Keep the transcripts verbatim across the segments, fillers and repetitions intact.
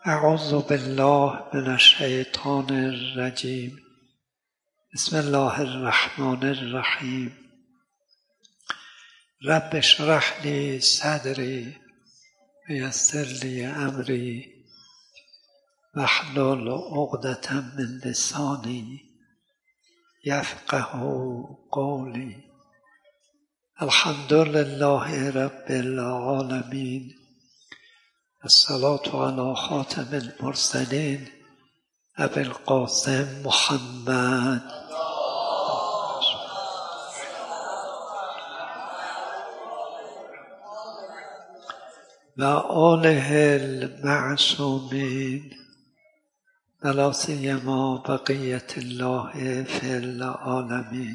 اعوذ بالله من الشیطان الرجیم. بسم الله الرحمن الرحیم. رب اشرح لی صدری ویسر لی امری واحلل عقدة من لسانی یفقهوا قولی. الحمد لله رب العالمین. الصلاة علی خاتم المرسلین ابی القاسم محمد و آله المعصومین و لا سیما بقیة الله فی العالمین.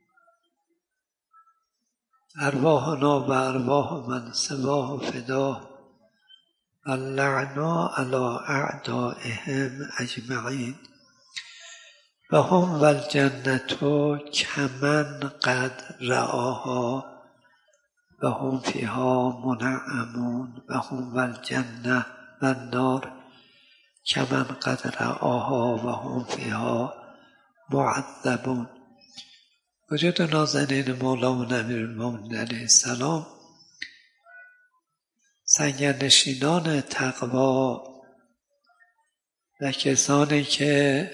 ارواحنا و ارواح من سواه فداه و اللعنا علی اعدائهم اجمعین و هم و الجنة کمن قد رآها و هم فیها منعمون و هم و الجنة و النار کمن قد رآها و هم فیها معذبون. وجود نازنین مولانا امیرالمومنین علیه السلام، سنگرنشینان تقوا و کسانی که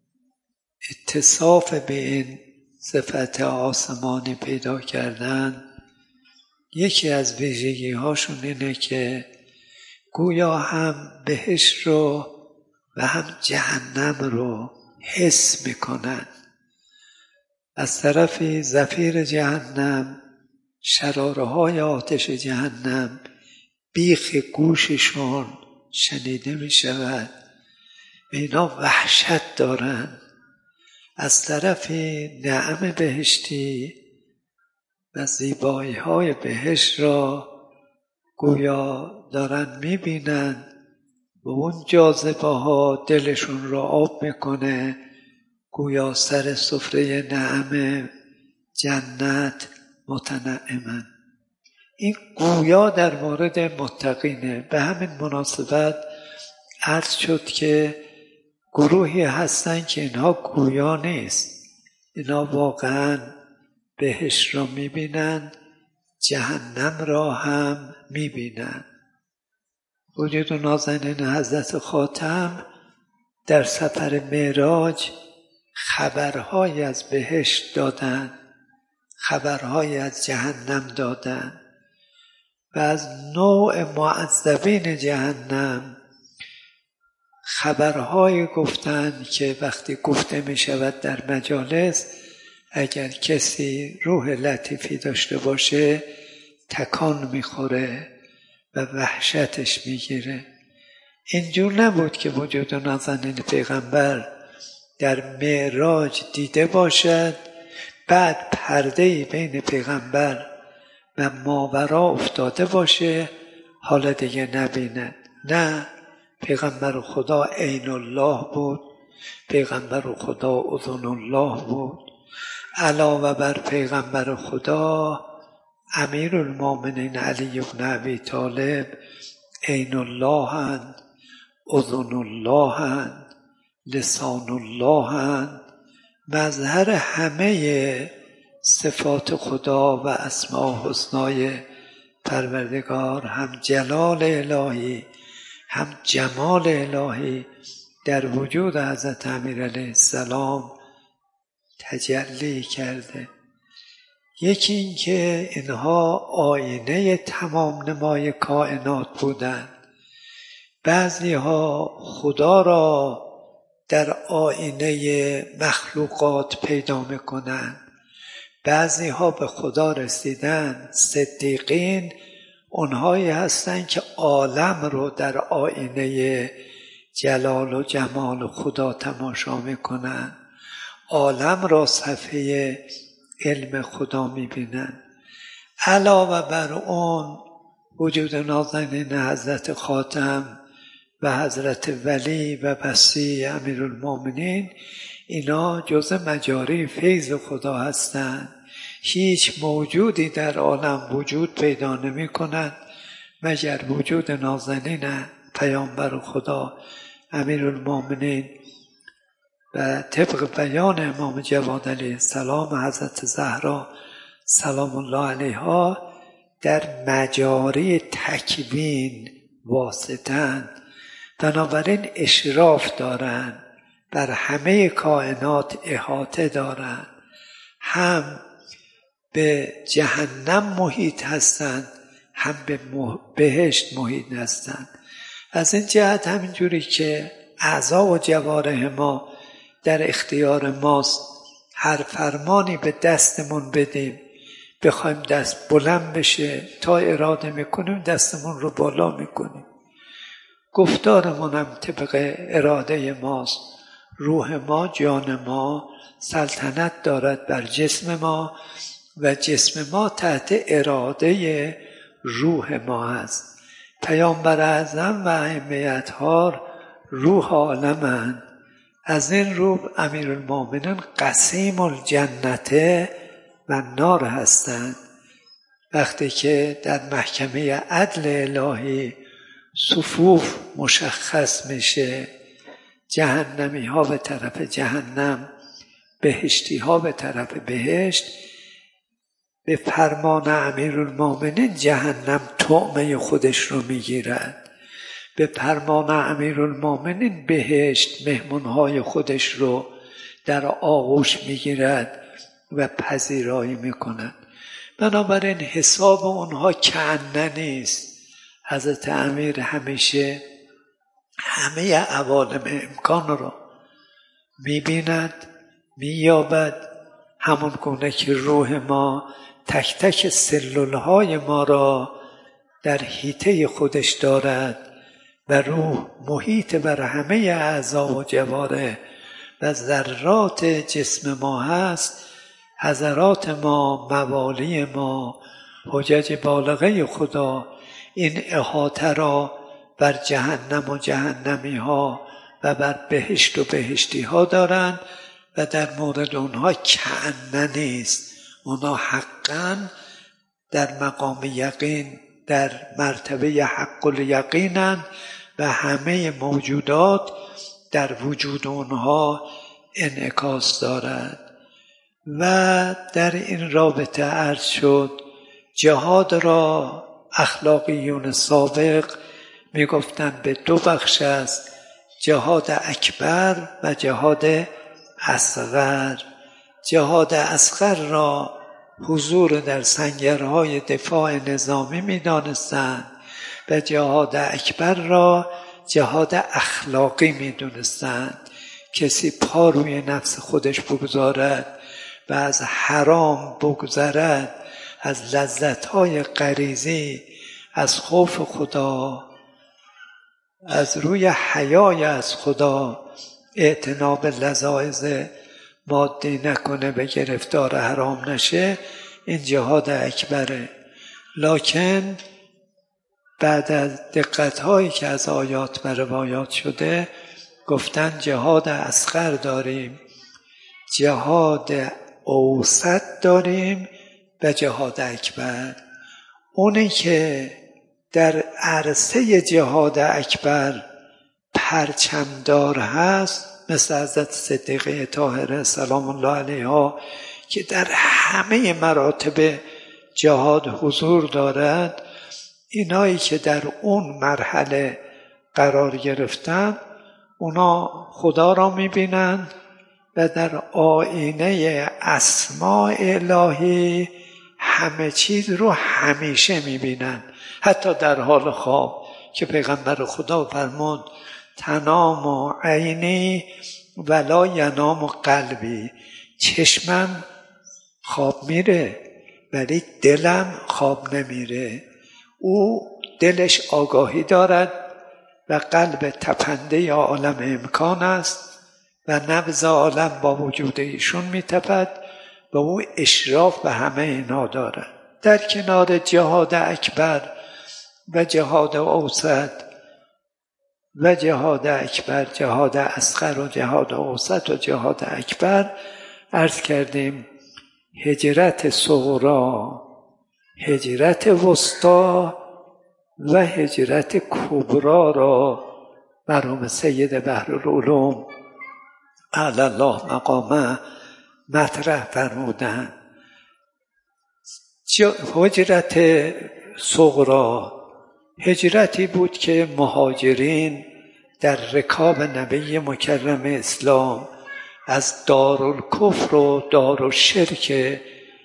اتصاف به این صفت آسمانی پیدا کردن، یکی از ویژگی هاشون اینه که گویا هم بهشت رو و هم جهنم رو حس میکنن. از طرفی زفیر جهنم، شراره های آتش جهنم بیخ گوششون شنیده می شود و اینا وحشت دارن. از طرفی نعم بهشتی و زیبایی های بهشت را گویا دارن می بینن و اون جاذبه ها دلشون را آب میکنه، گویا سر سفره نعم جنت متنعمن. این گویا در مورد متقینه. به همین مناسبت عرض شد که گروهی هستن که اینها گویا نیست، اینا واقعا بهشت را میبینن، جهنم را هم میبینن. وجود نازنین حضرت خاتم در سفر معراج خبرهای از بهشت دادن، خبرهای از جهنم دادن و از نوع معذبین جهنم خبرهای گفتن که وقتی گفته می شود در مجالس، اگر کسی روح لطیفی داشته باشه تکان می خوره و وحشتش می گیره. اینجور نبود که وجود نازنین پیغمبر در معراج دیده باشد بعد پرده‌ای بین پیغمبر و ماورا افتاده باشه حالا دیگه نبیند. نه، پیغمبر خدا عین الله بود، پیغمبر خدا اذن الله بود. علاوه بر پیغمبر خدا امیرالمومنین علی بن ابی طالب عین الله اند، اذن الله اند، لسان الله اند، مظهر همه صفات خدا و اسماء حسنای پروردگار، هم جلال الهی هم جمال الهی در وجود حضرت امیر علیه السلام تجلی کرده. یکی این که اینها آینه تمام نمای کائنات بودند. بعضی ها خدا را در آینه مخلوقات پیدا میکنند، بعضی ها به خدا رسیدن. صدیقین اونهایی هستند که عالم رو در آینه جلال و جمال خدا تماشا میکنند، عالم را صفحه علم خدا میبینند. علاوه بر اون وجود نازنین حضرت خاتم و حضرت ولی و وصی امیرالمومنین، اینا جز مجاری فیض خدا هستند. هیچ موجودی در عالم وجود پیدا نمی کند مگر وجود نازنین پیامبر خدا امیرالمومنین و طبق بیان امام جواد علیه السلام حضرت زهرا سلام الله علیها در مجاری تکوین واسطن، بنابراین اشراف دارن، بر همه کائنات احاطه دارن، هم به جهنم محیط هستند هم به بهشت محیط هستند. از این جهت همینجوری که اعضا و جوارح ما در اختیار ماست، هر فرمانی به دستمون بدیم بخوایم دست بلند بشه تا اراده میکنیم دستمون رو بالا میکنیم. گفتارمون هم طبق اراده ماست. روح ما، جان ما سلطنت دارد بر جسم ما و جسم ما تحت اراده روح ما است. پیامبر اعظم و ائمه اطهار روح عالمند. از این رو امیرالمومنین قسیم الجنته و نار هستند. وقتی که در محکمه عدل الهی صفوف مشخص میشه، جهنمی ها به طرف جهنم، بهشتی ها به طرف بهشت، به فرمان امیرالمومنین جهنم طعمه خودش رو میگیرد، به فرمان امیرالمومنین بهشت مهمانهای خودش رو در آغوش میگیرد و پذیرایی میکند. بنابراین حساب اونها کأنه نیست. حضرت امیر همیشه همه عوالم امکان رو میبیند، مییابد، همون گونه که روح ما تک تک سلولهای ما را در حیطه خودش دارد و روح محیط بر همه اعضا و جوارح و ذرات جسم ما هست. حضرات ما، موالی ما، حجج بالغه خدا این احاطه را بر جهنم و جهنمی ها و بر بهشت و بهشتی ها دارند و در مورد اونها کأنه نیست. اونها حقاً در مقام یقین، در مرتبه حق الیقینند و همه موجودات در وجود اونها انعکاس دارد. و در این رابطه عرض شد جهاد را اخلاقیون سابق میگفتند به دو بخش است: جهاد اکبر و جهاد اصغر. جهاد اصغر را حضور در سنگرهای دفاع نظامی می‌دانستند و جهاد اکبر را جهاد اخلاقی می‌دونستند. کسی پا روی نفس خودش بگذارد و از حرام بگذرد، از لذت‌های غریزی، از خوف خدا، از روی حیای از خدا اعتناب لذایذ مادی نکنه، به گرفتار حرام نشه، این جهاد اکبره. لکن بعد از دقت‌هایی که از آیات و روایات شده گفتن جهاد اصغر داریم، جهاد اوسط داریم و جهاد اکبر. اونی که در عرصه جهاد اکبر پرچمدار هست مثل حضرت صدیقه طاهره سلام الله علیها که در همه مراتب جهاد حضور دارد، اینایی که در اون مرحله قرار گرفتن اونا خدا را میبینند و در آینه اسماء الهی همه چیز رو همیشه میبینند، حتی در حال خواب که پیغمبر خدا فرمود تنام عینی ولا ینام قلبی، چشمم خواب میره ولی دلم خواب نمیره. او دلش آگاهی دارد و قلب تپنده عالم امکان است و نبض عالم با وجود ایشون میتپد و او اشراف به همه اینا دارد. در کنار جهاد اکبر و جهاد اوسط و جهاد اکبر، جهاد اصغر و جهاد اوسط و جهاد اکبر، عرض کردیم هجرت صغری، هجرت وسطی و هجرت کبرا را مرحوم سید بحرالعلوم اعلی الله مقامه مطرح فرمودند. هجرت صغرا هجرتی بود که مهاجرین در رکاب نبی مکرم اسلام از دارالکفر و دارالشرک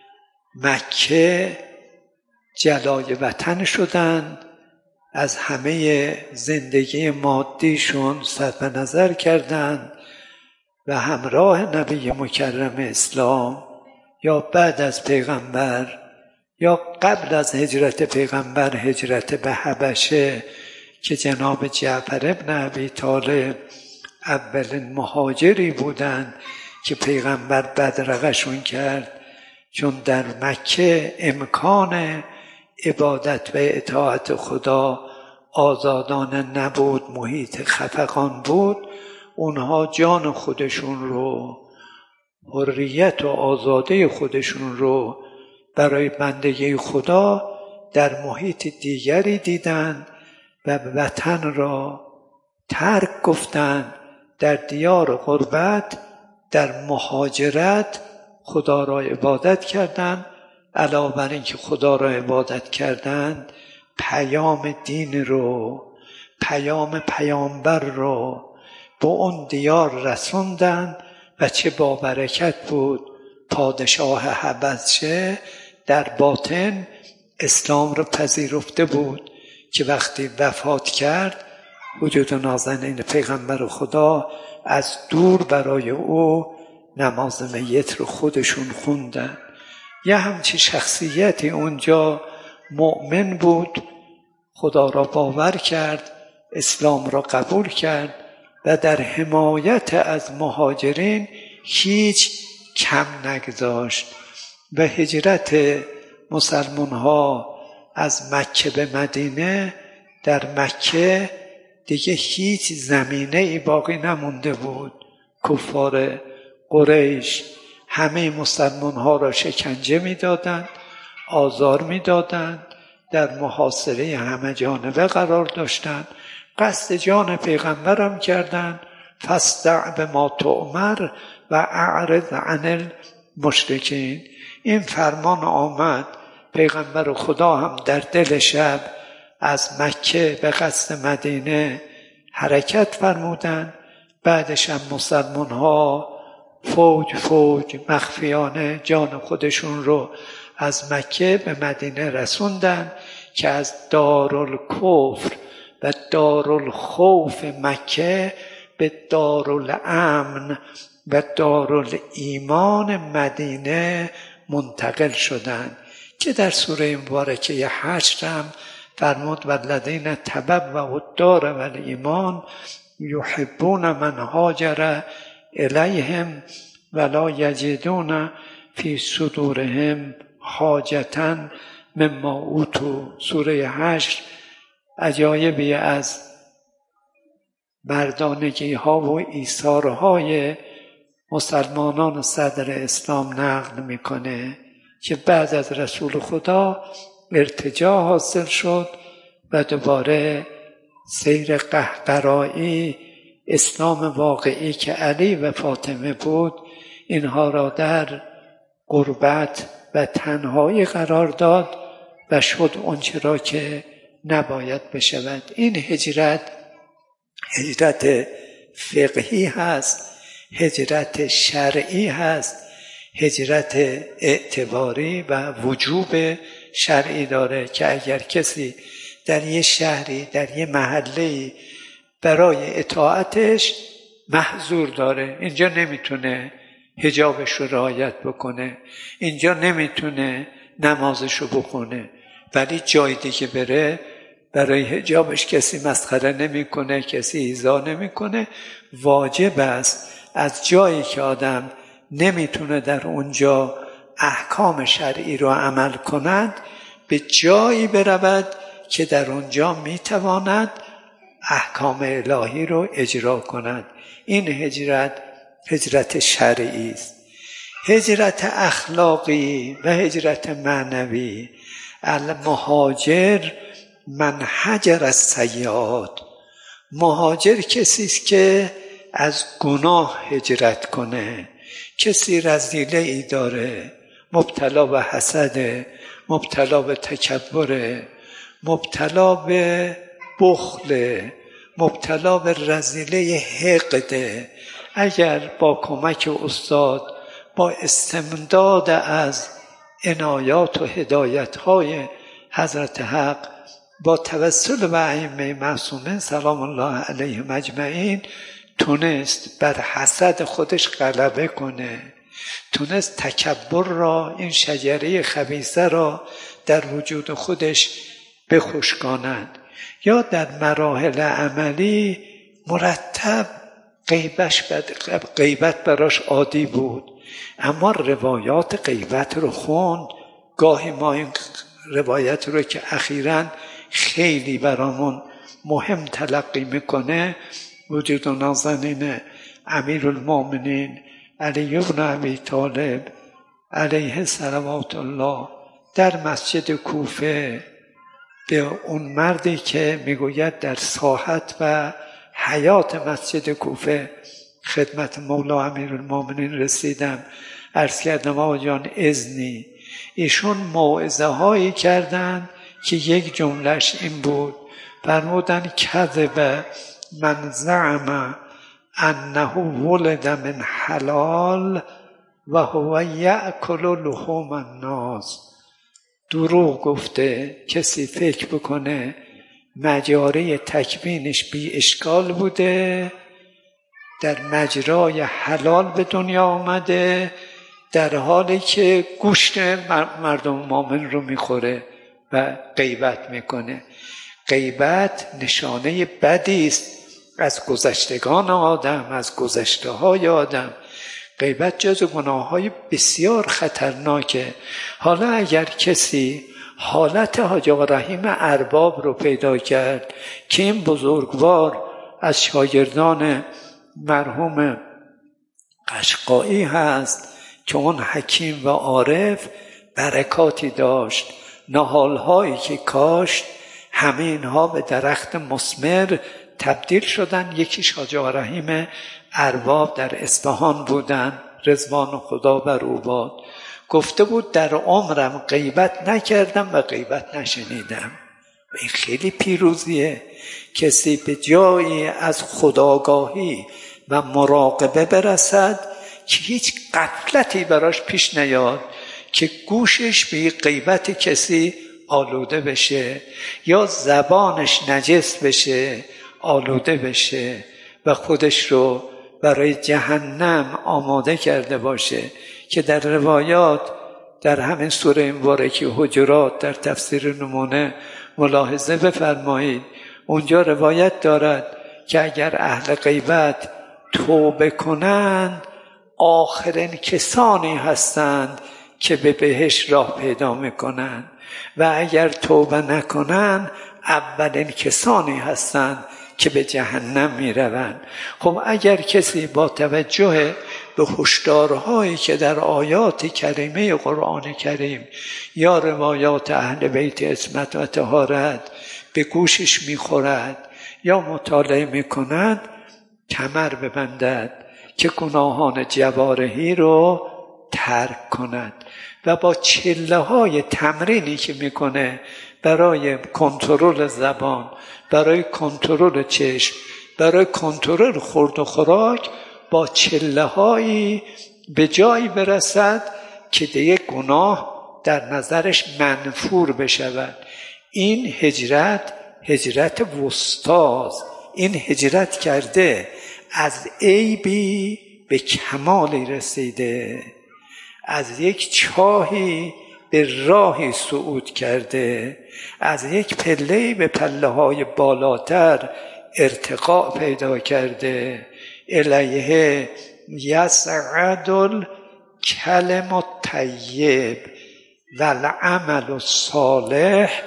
مکه جلای وطن شدند، از همه زندگی مادیشون صرف نظر کردند و همراه نبی مکرم اسلام یا بعد از پیغمبر یا قبل از هجرت پیغمبر هجرت به حبشه که جناب جعفر ابن ابی طالب اولین مهاجری بودند که پیغمبر بدرقشون کرد، چون در مکه امکان عبادت و اطاعت خدا آزادانه نبود، محیط خفقان بود. اونها جان خودشون رو، حریت و آزادی خودشون رو برای بندگی خدا در محیط دیگری دیدند و وطن را ترک گفتند، در دیار غربت در مهاجرت خدا را عبادت کردند. علاوه بر این که خدا را عبادت کردند، پیام دین رو، پیام پیامبر رو به اون دیار رسوندند و چه با برکت بود. پادشاه حبشه در باطن اسلام رو پذیرفته بود که وقتی وفات کرد وجود نازنین پیغمبر خدا از دور برای او نماز میت رو خودشون خوندن. یه همچی شخصیتی اونجا مؤمن بود، خدا را باور کرد، اسلام را قبول کرد و در حمایت از مهاجرین هیچ کم نگذاشت و هجرت مسلمان ها از مکه به مدینه، در مکه دیگه هیچ زمینه ای باقی نمونده بود. کفار قریش همه مسلمان ها را شکنجه می دادند، آزار می دادند، در محاصره همه جانبه قرار داشتند، قصد جان پیغمبرم کردند. فاصدع بما تؤمر و اعرض عن المشرکین. این فرمان آمد، پیغمبر خدا هم در دل شب از مکه به قصد مدینه حرکت فرمودند. بعدش هم مسلمان ها فوج فوج مخفیانه جان خودشون رو از مکه به مدینه رسوندن که از دارالکفر و دارالخوف مکه به دارالامن و دارالایمان مدینه منتقل شدند که در سوره مبارکه حشر هم فرمود والذین تبوأوا الدار والایمان یحبون من هاجر الیهم ولا یجدون فی صدورهم حاجة مما اوتوا. سوره حشر عجایبی از مردانگی ها و ایثارهای مسلمانان صدر اسلام نقل میکنه که بعد از رسول خدا ارتجاع حاصل شد و دوباره سیر قهقرایی، اسلام واقعی که علی و فاطمه بود، اینها را در غربت و تنهایی قرار داد و شد آنچه را که نباید بشود. این هجرت هجرت فقهی هست، هجرت شرعی هست، هجرت اعتباری و وجوب شرعی داره که اگر کسی در یه شهری، در یه محله برای اطاعتش محظور داره، اینجا نمیتونه حجابش رو رعایت بکنه، اینجا نمیتونه نمازش رو بخونه، ولی جای دیگه بره برای حجابش کسی مسخره نمیکنه، کسی ایذا نمیکنه، واجب است از جایی که آدم نمیتونه در اونجا احکام شرعی رو عمل کند به جایی برود که در اونجا میتواند احکام الهی رو اجرا کند. این هجرت هجرت شرعی است. هجرت اخلاقی و هجرت معنوی. المهاجر من هجر از سیئات، مهاجر کسی است که از گناه هجرت کنه. کسی رذیله ای داره، مبتلا به حسده، مبتلا به تکبره، مبتلا به بخله، مبتلا به رذیله حقده. اگر با کمک استاد، با استمداد از عنایات و هدایت‌های حضرت حق، با توسل به ائمه معصومین سلام الله علیهم اجمعین، تونست بر حسد خودش غلبه کنه، تونست تکبر را، این شجره خبیثه را در وجود خودش بخشکاند. یا در مراحل عملی مرتب غیبت براش عادی بود، اما روایات غیبت رو خوند. گاهی ما این روایت رو که اخیراً خیلی برامون مهم تلقی میکنه، وجود نازنین امیرالمومنین علی بن ابی طالب علیه صلوات الله در مسجد کوفه به اون مردی که میگوید در ساحت و حیات مسجد کوفه خدمت مولا امیرالمومنین رسیدم، عرض کردم آقا جان اذنی. ایشون موعظه هایی کردند که یک جملهش این بود، فرمودن کذب من زعم انه ولد من حلال و هو یأکل لحوم الناس. دروغ گفته کسی فکر بکنه مجاری تکوینش بی اشکال بوده، در مجرای حلال به دنیا آمده، در حالی که گوشت مردم مومن رو میخوره و غیبت میکنه. غیبت نشانه بدی است از گذشتگان آدم، از گذشته های آدم. غیبت جز گناه های بسیار خطرناکه. حالا اگر کسی حالت حاج آقا رحیم ارباب رو پیدا کرد که این بزرگوار از شاگردان مرحوم قشقایی هست که اون حکیم و عارف برکاتی داشت، نهالهایی که کاشت همه اینها به درخت مثمر تبدیل شدن. یکیش حاج آقا رحیم ارباب در اصفهان بودن، رضوان خدا بر او باد. گفته بود در عمرم غیبت نکردم و غیبت نشنیدم. و این خیلی پیروزیه. کسی به جایی از خودآگاهی و مراقبه برسد که هیچ غفلتی براش پیش نیاد که گوشش به غیبت کسی آلوده بشه یا زبانش نجس بشه، آلوده بشه و خودش رو برای جهنم آماده کرده باشه. که در روایات در همین سوره مبارکه حجرات در تفسیر نمونه ملاحظه بفرمایید، اونجا روایت دارد که اگر اهل غیبت توبه کنند آخرین کسانی هستند که به بهشت راه پیدا میکنند و اگر توبه نکنند اولین کسانی هستند که به جهنم میروند. خب اگر کسی با توجه به هشدارهایی که در آیات کریمه قرآن کریم یا روایات اهل بیت عصمت و طهارت به گوشش میخورد یا مطالعه میکند، کمر ببندد که گناهان جوارحی رو ترک کند و با چله های تمرینی که میکنه برای کنترل زبان، برای کنترل چشم، برای کنترل خورد و خوراک، با چله هایی به جایی برسد که دیگه گناه در نظرش منفور بشود. این هجرت هجرت وسطاست. این هجرت کرده از عیبی به کمالی رسیده، از یک چاهی به راهی صعود کرده، از یک پله به پله های بالاتر ارتقاء پیدا کرده. الیه یصعد الکلم الطیب و العمل الصالح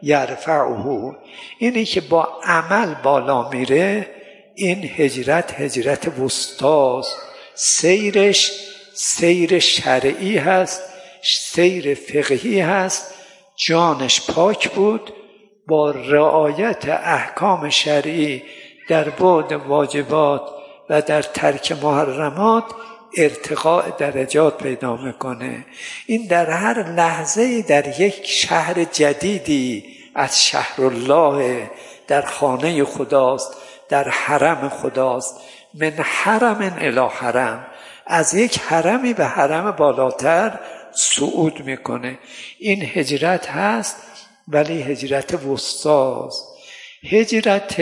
یرفعه. اینی که با عمل بالا میره، این هجرت هجرت وسطاست. سیرش سیر شرعی هست، سیر فقهی هست. جانش پاک بود، با رعایت احکام شرعی در بعد واجبات و در ترک محرمات ارتقاء درجات پیدا میکنه. این در هر لحظه در یک شهر جدیدی از شهرالله، در خانه خداست، در حرم خداست. من حرم الی حرم، از یک حرمی به حرم بالاتر صعود میکنه. این هجرت هست، ولی هجرت وسطاست. هجرت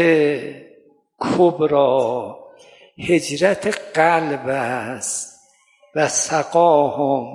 کبرا هجرت قلب است. و سقاهم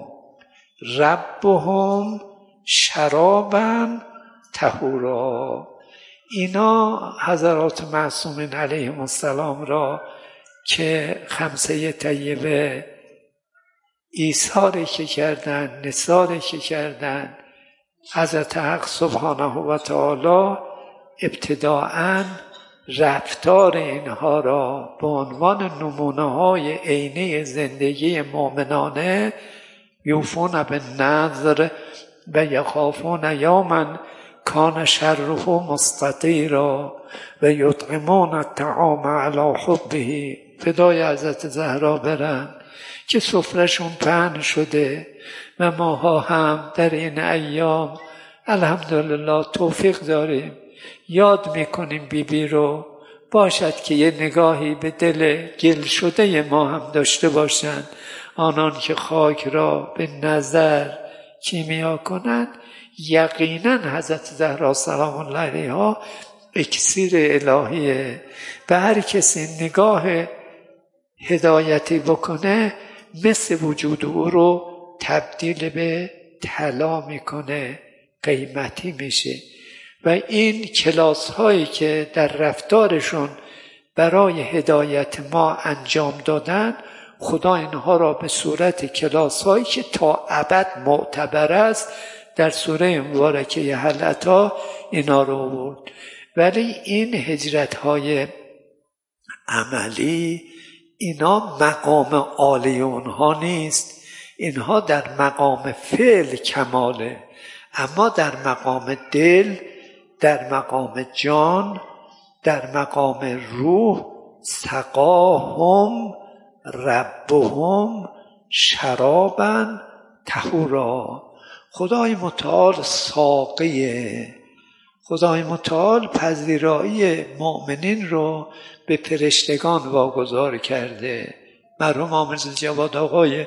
ربهم شرابا طهورا. اینا حضرات معصومین علیهم السلام را که خمسه طیبه ایثاری که کردن، نثاری که کردن، حضرت حق سبحانه و تعالی ابتداءً رفتار اینها را به عنوان نمونه های عینی زندگی مؤمنانه، یوفون بالنذر و یخافون یوما کان شره مستطیرا و یطعمون الطعام علی حبه. فدای حضرت زهرا برن که سفرهشون پهن شده و ماها هم در این ایام الحمدلله توفیق داریم یاد میکنیم بی بی رو. باشد که یه نگاهی به دل گل شده ما هم داشته باشند. آنان که خاک را به نظر کیمیا کنند، یقینا حضرت زهرا سلام الله علیها اکسیر الهیه و هر کسی نگاه هدایتی بکنه مثل وجود او رو تبدیل به طلا میکنه، قیمتی میشه. و این کلاس هایی که در رفتارشون برای هدایت ما انجام دادن، خدا اینها را به صورت کلاس هایی که تا ابد معتبر است در سوره مبارکه هل اتی اینا رو آورد. ولی این هجرت های عملی اینا مقام عالی اونها نیست، اینها در مقام فعل کماله، اما در مقام دل، در مقام جان، در مقام روح، سقاهم ربهم شرابا طهورا. خدای متعال ساقیه. خدای متعال پذیرایی مؤمنین رو به فرشتگان واگذار کرده. مرحوم عامر جواد آقای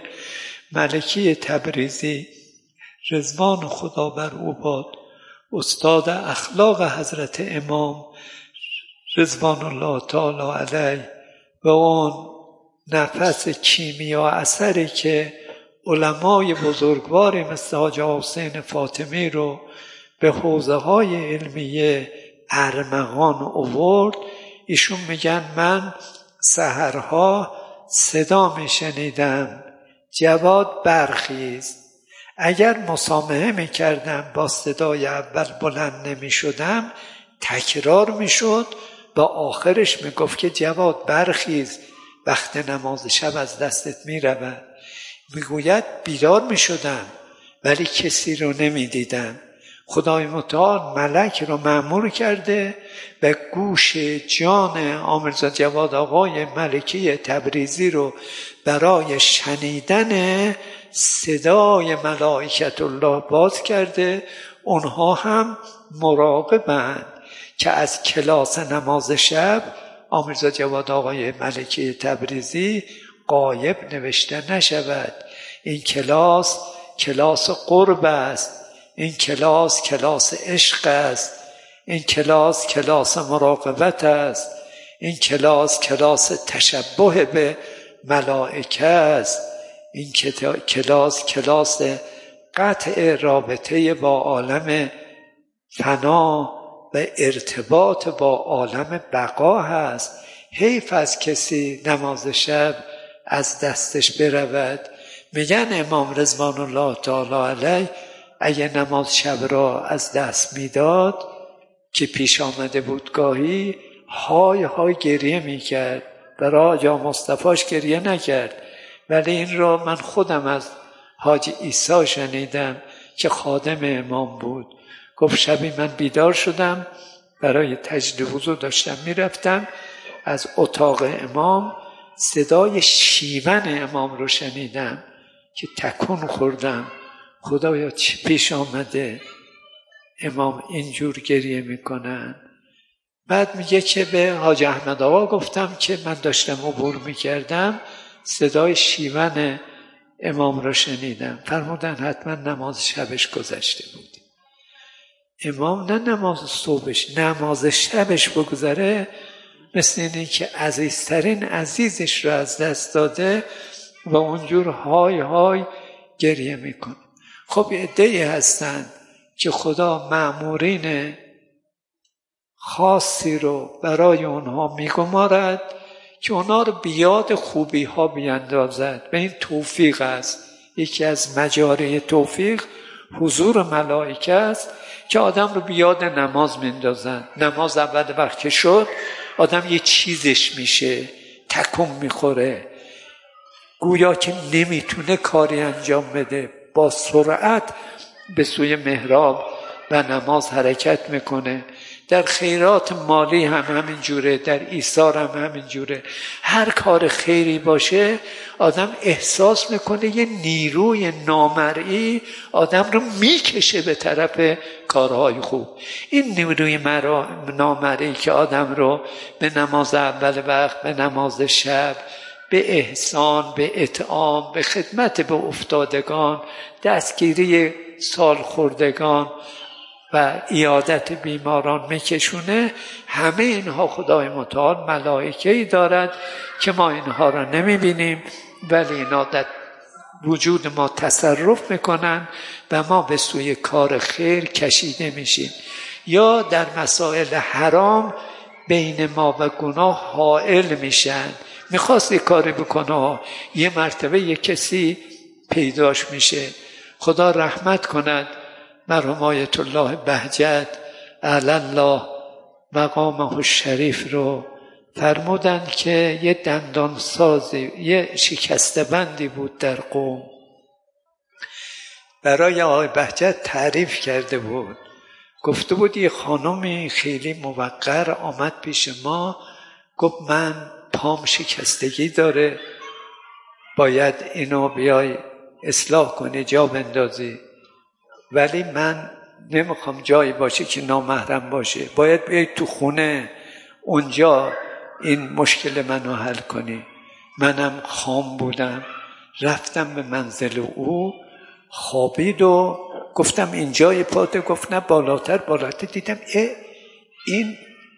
ملکی تبریزی رضوان خدا بر او باد، استاد اخلاق حضرت امام رضوان الله تعالی علیه، و اون نفس کیمیا اثری که علمای بزرگواری مثل حاجی حسین فاطمی رو به حوزه های علمیه ارمغان آورد. ایشون میگن من سحرها صدا میشنیدم جواد برخیز. اگر مسامحه میکردم با صدای اول بلند نمیشدم، تکرار میشد و آخرش میگفت که جواد برخیز، وقت نماز شب از دستت میرود. میگوید بیدار میشدم ولی کسی رو نمیدیدم. خدای متعال ملک رو مأمور کرده و گوش جان عامرزاده جواد آقای ملکی تبریزی رو برای شنیدن صدای ملائکت الله باز کرده. اونها هم مراقبند که از کلاس نماز شب عامرزاده جواد آقای ملکی تبریزی غایب نوشته نشود. این کلاس کلاس قرب است، این کلاس کلاس عشق است، این کلاس کلاس مراقبت است، این کلاس کلاس تشبه به ملائکه است، این کلاس کلاس قطع رابطه با عالم فنا و ارتباط با عالم بقا هست. حیف از کسی نماز شب از دستش برود. میگن امام رضوان الله تعالی علیه اگه نماز شب را از دست میداد که پیش آمده بود گاهی، های های گریه میکرد. برای آقا مصطفاش گریه نکرد، ولی این را من خودم از حاجی عیسی شنیدم که خادم امام بود. گفت شبی من بیدار شدم، برای تجدید وضو داشتم میرفتم، از اتاق امام صدای شیون امام رو شنیدم که تکون خوردم، خدایا چی پیش آمده امام اینجور گریه میکنن. بعد میگه که به حاج احمد آقا گفتم که من داشتم عبور میکردم، صدای شیون امام رو شنیدم. فرمودن حتما نماز شبش گذشته بود. امام نه نماز صبحش، نماز شبش بگذره مثل اینه که عزیزترین عزیزش رو از دست داده و اونجور های های گریه میکنه. خب عده‌ای هستن که خدا مأمورین خاصی رو برای اونها میگمارد که اونها رو بیاد خوبی ها بیندازد. به این توفیق است. یکی از مجاری توفیق حضور ملائکه است که آدم رو بیاد نماز میندازن. نماز اول وقت که شد آدم یه چیزش میشه، تکون میخوره، گویا که نمیتونه کاری انجام بده، با سرعت به سوی محراب و نماز حرکت میکنه. در خیرات مالی هم همین جوره، در ایثار هم همین جوره. هر کار خیری باشه آدم احساس میکنه یه نیروی نامرئی آدم رو میکشه به طرف کارهای خوب. این نیروی نامرئی که آدم رو به نماز اول وقت، به نماز شب، به احسان، به اطعام، به خدمت به افتادگان، دستگیری سالخوردگان و عیادت بیماران میکشونه، همه اینها خدای متعال ملائکه‌ای دارد که ما اینها را نمیبینیم، ولی اینا در وجود ما تصرف میکنن و ما به سوی کار خیر کشیده میشیم. یا در مسائل حرام بین ما و گناه حائل میشن. میخواست یک کاری بکنه، یه مرتبه یک کسی پیداش میشه. خدا رحمت کند مرحوم آیت الله بهجت علی الله مقامه الشریف رو، فرمودن که یه دندان سازی، یه شکسته بندی بود در قم، برای آقای بهجت تعریف کرده بود. گفته بود یه خانمی خیلی موقر آمد پیش ما، گفت من پام شکستگی داره، باید اینو بیای اصلاح کنی، جا بندازی، ولی من نمیخوام جایی باشه که نامحرم باشه، باید بیای تو خونه اونجا این مشکل منو حل کنی. منم خام بودم، رفتم به منزل او، خوابید و گفتم اینجای پاته؟ گفت نه بالاتر. بالاتر دیدم اه این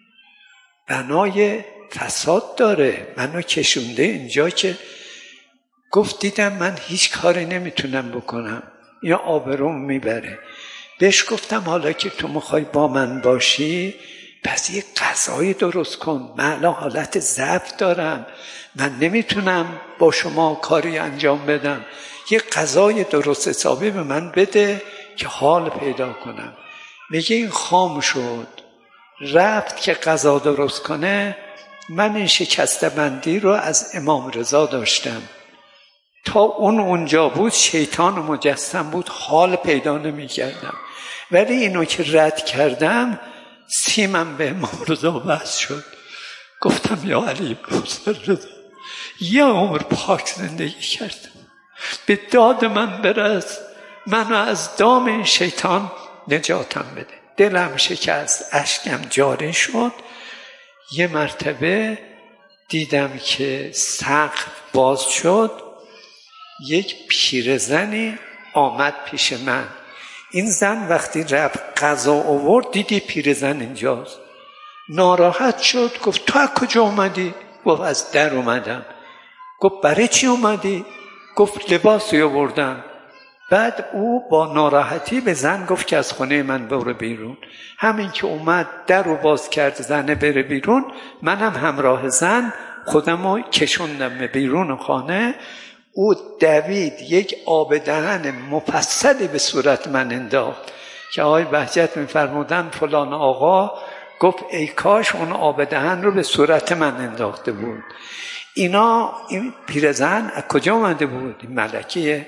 بنای فساد داره، منو کشونده اینجا. که گفت دیدم من هیچ کاری نمیتونم بکنم، یا آبروم میبره. بهش گفتم حالا که تو میخوای با من باشی پس یه غذایی درست کن، من الان حالت ضعف دارم، من نمیتونم با شما کاری انجام بدم، یه غذای درست حسابی به من بده که حال پیدا کنم. میگه این خام شد، رفت که غذا درست کنه. من این شکسته بندی رو از امام رضا داشتم، تا اون اونجا بود شیطان مجسم بود، حال پیدا نمی کردم، ولی اینو که رد کردم سیمم به امام رضا بس شد. گفتم یا علی رضا یه عمر پاک زندگی کردم، به داد من برس، منو از دام این شیطان نجاتم بده. دلم شکست، اشکم جاری شد. یه مرتبه دیدم که سقف باز شد، یک پیرزنی آمد پیش من. این زن وقتی رفت غذا آورد دیدی پیرزن اینجاست، ناراحت شد. گفت تو از کجا اومدی؟ گفت از در اومدم. گفت برای چی اومدی؟ گفت لباسی آوردم. بعد او با ناراحتی به زن گفت که از خونه من برو بیرون. همین که اومد در رو باز کرد زنه بره بیرون، منم همراه زن خودم رو کشوندم به بیرون خانه. او دوید یک آب دهن مفصلی به صورت من انداخت که آقای بهجت می‌فرمودن فلان آقا گفت ای کاش اون آب دهن رو به صورت من انداخته بود. اینا این پیرزن از کجا آمده بود؟ این ملکه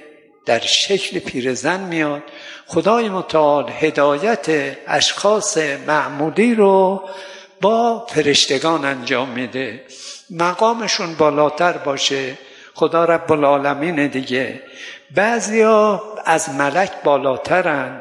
در شکل پیرزن میاد. خدای متعال هدایت اشخاص معمولی رو با فرشتگان انجام میده، مقامشون بالاتر باشه. خدا رب العالمین دیگه. بعضیا از ملک بالاترن،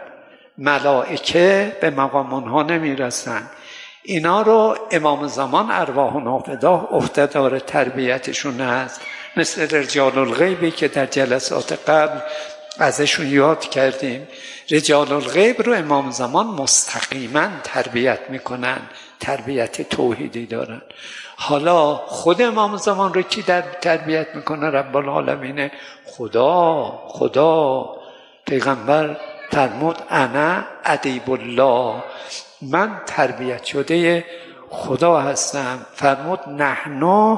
ملائکه به مقام اونها نمیرسن. اینا رو امام زمان ارواح نافذه عهده‌دار تربیتشون هست، مثل رجال الغیبی که در جلسات قبل ازشون یاد کردیم. رجال الغیب رو امام زمان مستقیما تربیت میکنن، تربیت توحیدی دارن. حالا خود امام زمان رو کی در تربیت میکنه؟ رب العالمین. خدا خدا پیغمبر فرمود انا ادیب الله، من تربیت شده خدا هستم. فرمود نحنو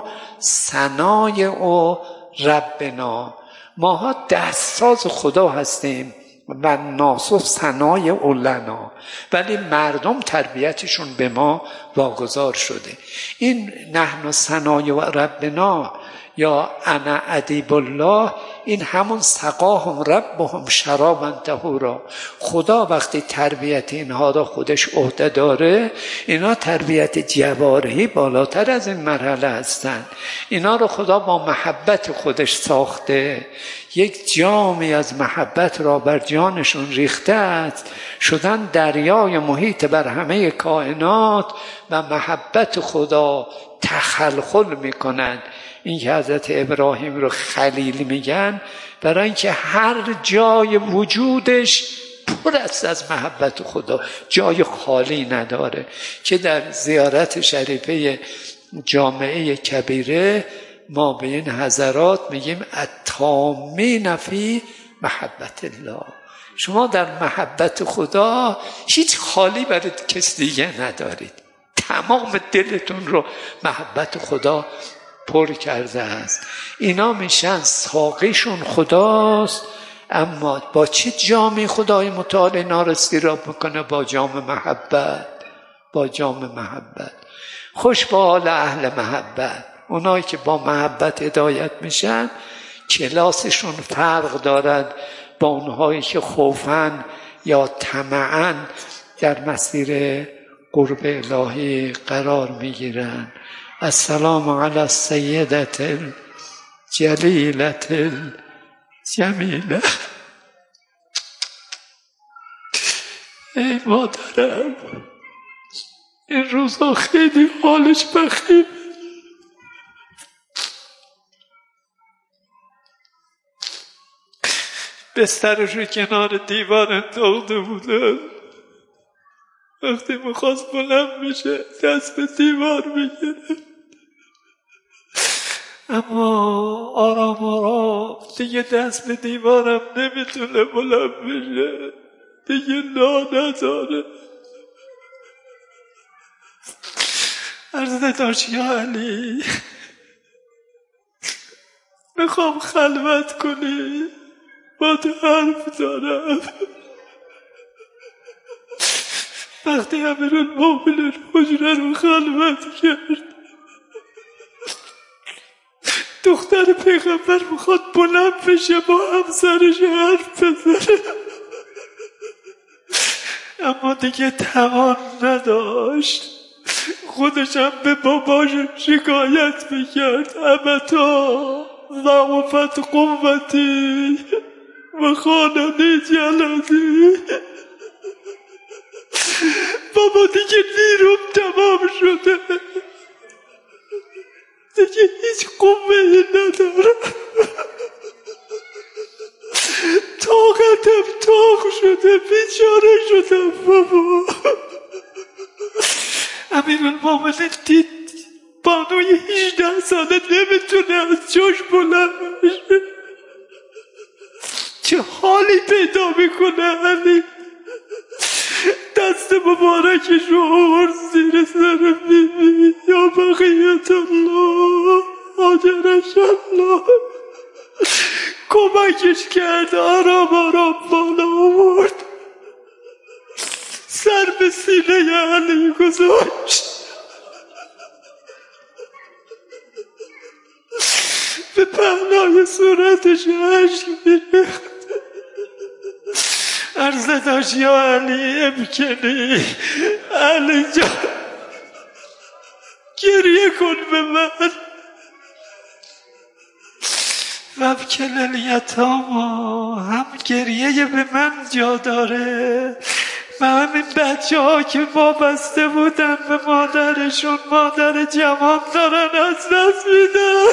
ثنای او ربنا، ماها دستساز خدا هستیم و ناس ثنای او لنا، ولی مردم تربیتشون به ما واگذار شده. این نحن ثنای و ربنا یا انا ادیب الله، این همون سقاهم ربهم شرابا طهورا. خدا وقتی تربیت اینها را خودش عهده داره، اینا تربیت جوارحی بالاتر از این مرحله هستن. اینا رو خدا با محبت خودش ساخته، یک جامی از محبت را بر جانشون ریخته است، شدن دریای محیط بر همه کائنات و محبت خدا تخلخل میکنند. این که حضرت ابراهیم رو خلیل میگن، برای اینکه هر جای وجودش پر است از محبت خدا، جای خالی نداره. که در زیارت شریفه جامعه کبیره ما به این حضرات میگیم التامین فی محبت الله. شما در محبت خدا هیچ خالی برای کس دیگه ندارید، تمام دلتون رو محبت خدا پر کرده است. اینا میشن ساقیشون خداست. اما با چه جامی خدای متعال اینا رو استیراب میکنه؟ با جام محبت، با جام محبت. خوش با حال اهل محبت، اونایی که با محبت هدایت میشن کلاسشون فرق دارد با اونهایی که خوفن یا طمعن در مسیر قرب الهی قرار میگیرن. السلام علی السیدة الجلیلة الجمیلة. ای مادرم، این روزا خیلی حالش بخیمه. بسترش رو کنار دیوار انداخته بودم، وقتی میخواست بلند بشه دست به دیوار بگیره، اما آرام آرام دیگه دست به دیوارم نمیتونه بلند بشه، دیگه لا نداره. عرض داشت یا علی میخوام خلوت کنی، با تو حرف دارم. وقتی امیرالمومنین حجره رو خلوت کرد، دختر پیغمبر میخواد بلند بشه با همسرش حرف بزنه، اما دیگه توان نداشت. خودش هم به باباش شکایت میکرد، ابتا ضعفت قوتی و خاننی جلدی. بابا دیگه نیروم تمام شده، دیگه هیچ قوه‌ای ندارم، طاقتم طاق شده، بیچاره شدم بابا. امیرالمومنین دید بانوی هجده ساله نمیتونه از جاش بلند بشه، چه حالی پیدا میکنه علی. دست مبارکش رو آورد زیر سر بیبی، یا بقیت الله آجرش الله، کمکش کرد، آرام آرام بالا آورد، سر به سینه علی گذاشت، به پهنای صورتش اشک میریخت. عرض داشت یا علی ابکنی، علی جان گریه کن به من، وابکل الیتاما، هم گریه به من جا داره. من همین بچه ها که وابسته بودن به مادرشون، مادر جوان دارن از دست میدن.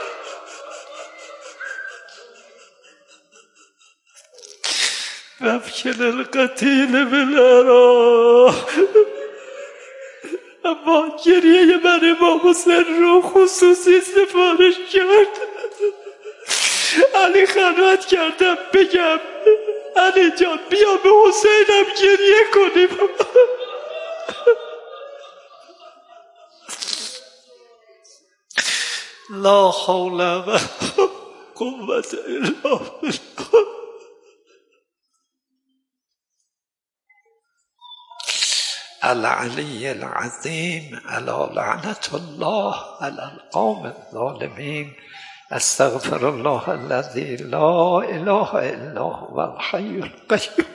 وابکل القتیل بالعراء، اما گریه برای امام حسین رو خصوصی سفارش کرد. علی خلوت کردم بگم علی جان بیا به حسینم گریه کنیم. لا حول و قوة الا بالله. العلی العظیم علی لعنت الله علی القوم الظالمین. استغفر الله الذي لا اله الا هو الحي القيوم.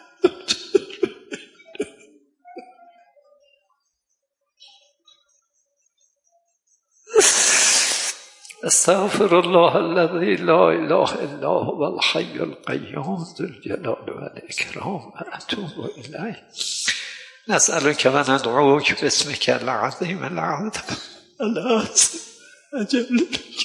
استغفر الله الذي لا اله الا هو الحي القيوم ذو الجلال والاكرام واتوب اليه. نسألك وندعوك باسمك العظيم العظيم العظيم أجل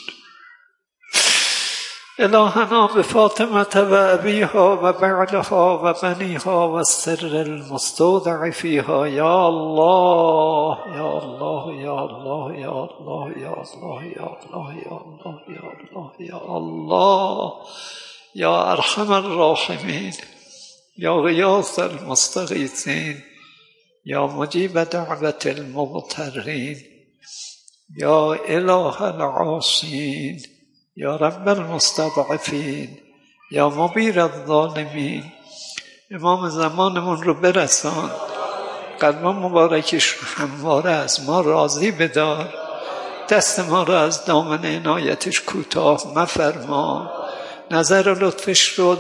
إلهنا بفاطمة وأبيها وبعلها وبنيها والسر المستودع فيها. يا الله يا الله يا الله يا الله يا الله يا الله يا الله يا الله يا الله يا أرحم الراحمين يا غياث المستغيثين يا مجيب دعوة المضطرين يا إله العاصين يا رب المستضعفين يا مبیر الظالمین. امام زمانمون رو برسان، قلب مبارکش همواره از ما راضی بدار، دست ما رو از دامن عنایتش کوتاه مفرما، نظر لطفش رو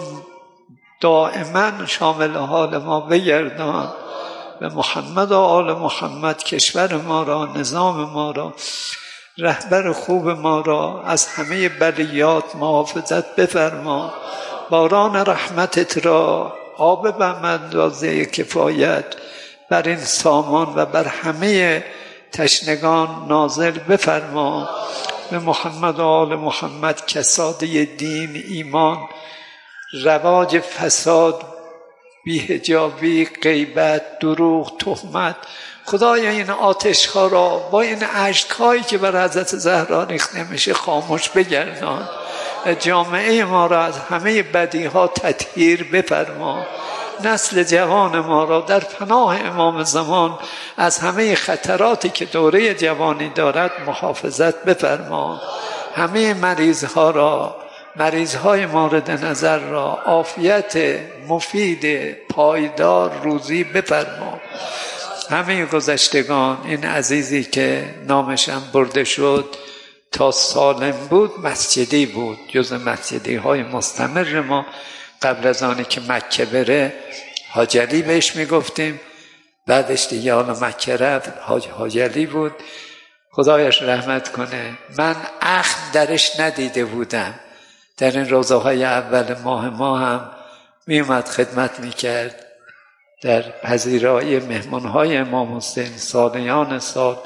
دائما شامل حال ما بگردان. به محمد و آل محمد کشور ما را، نظام ما را، رهبر خوب ما را از همه بلیات محافظت بفرما. باران رحمتت را آب به اندازه کفایت بر این سامان و بر همه تشنگان نازل بفرما. به محمد و آل محمد کسادی دین، ایمان، رواج فساد، بی‌حجابی، غیبت، دروغ، تهمت، خدایا این آتش‌ها را با این اشک‌هایی که بر حضرت زهرا ریخته میشه خاموش بگردان. جامعه ما را از همه بدیها تطهیر بفرما. نسل جوان ما را در پناه امام زمان از همه خطراتی که دوره جوانی دارد محافظت بفرما. همه مریض‌ها را، مریض‌های مورد نظر را عافیت مفید پایدار روزی بفرما. همه گذشتگان، این عزیزی که نامشم برده شد تا سالم بود مسجدی بود، جز مسجدی های مستمر ما. قبل از آنی که مکه بره حاج علی بهش میگفتیم، بعدش دیگه حالا مکه رفت حاج حاج علی بود. خدایش رحمت کنه. من اخم درش ندیده بودم. در این روزه های اول ماه ما هم میومد خدمت میکرد در پذیرایی مهمانهای امام حسین. سالیان سال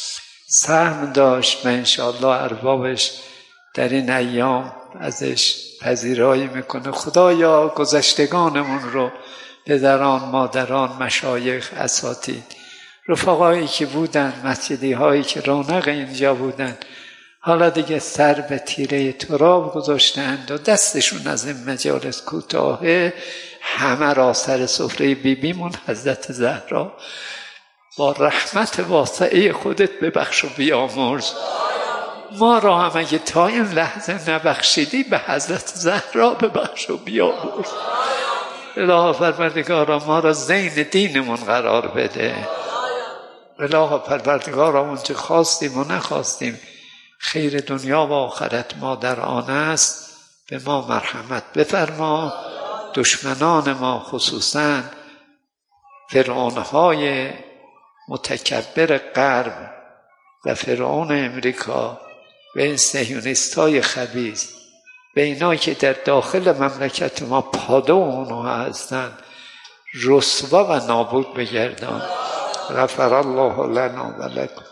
سهم داشت و انشاءالله اربابش در این ایام ازش پذیرایی میکنه. خدایا گذشتگانمون رو، پدران، مادران، مشایخ، اساتید، رفقایی که بودن، مسجدی هایی که رونق اینجا بودن، حالا دیگه سر به تیره تراب گذاشتند و دستشون از این مجالس کوتاهه. همه را سر سفره بیبیمون حضرت زهرا با رحمت واسعه خودت ببخش و بیامرز. ما را هم اگه تا این لحظه نبخشیدی به حضرت زهرا ببخش و بیامرز. الهی پروردگارا ما را زین دینمون قرار بده. الهی پروردگارا اون چه خواستیم و نخواستیم خیر دنیا و آخرت ما در آن است، به ما مرحمت بفرما. دشمنان ما خصوصا فرعونهای متکبر غرب و فرعون امریکا و این صهیونیستای خبیث به اینا که در داخل مملکت ما پادو اونها هستند رسوا و نابود بگردان. غفر الله لنا و لکم.